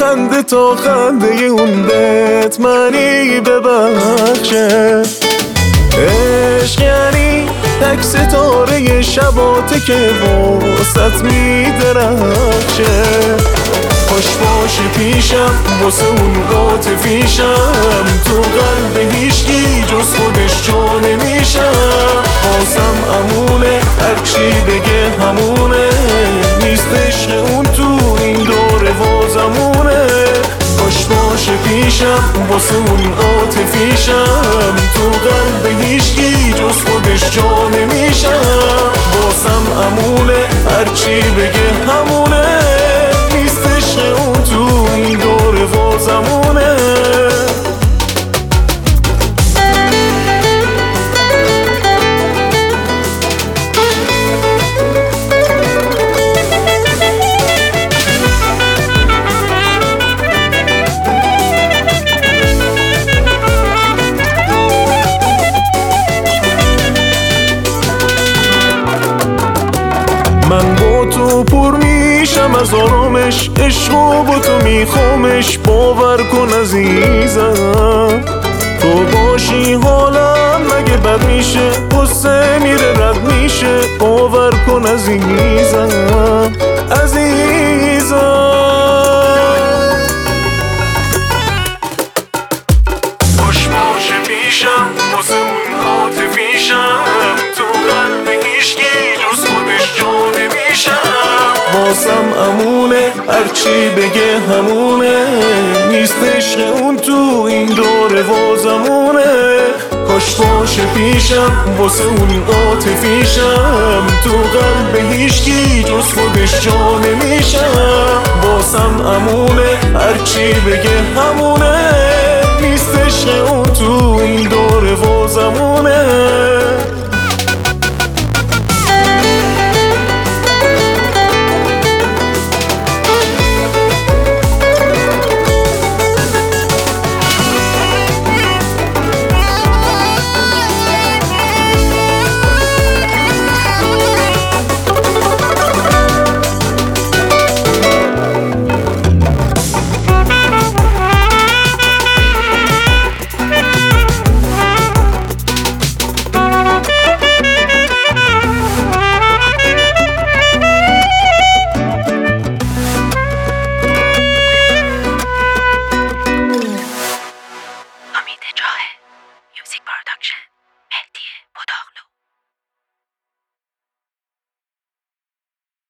خنده تا خنده اون بهت منی ببخشه. عشق یعنی تک ستاره شباته که واسط میدرخشه. خوش باشه پیشم واسه اون عاطفیشم، تو قلب هیچکی جز خودش جا نمیشم. بازم امونه هرچی بگه همونه، نیست عشق اون تو این دور وازمونه. خوش باشه پیشم واسه اون عاطفیشم، تو قلب هیچکی جز خودش جا نمیشم. بازم امونه هرچی بگه همونه، نیست عشق اون تو این دور وازمونه. من با تو پر میشم از آرامش، عشقو با تو میخوامش، باور کن عزیزم. تو باشی حالم مگه بد میشه، قصه میره رد میشه، باور کن عزیزم عزیزم. خوش باشه پیشم واسه اون عاطفیشم، تو قلب هیچکی جز خودش جا نمیشم. بازم امونه هرچی بگه همونه، نیست عشق اون تو این دور وازمونه. خوش باشه پیشم واسه اون عاطفیشم، تو قلب هیچکی جز خودش جا نمیشم. بازم امونه هرچی بگه همونه، نیست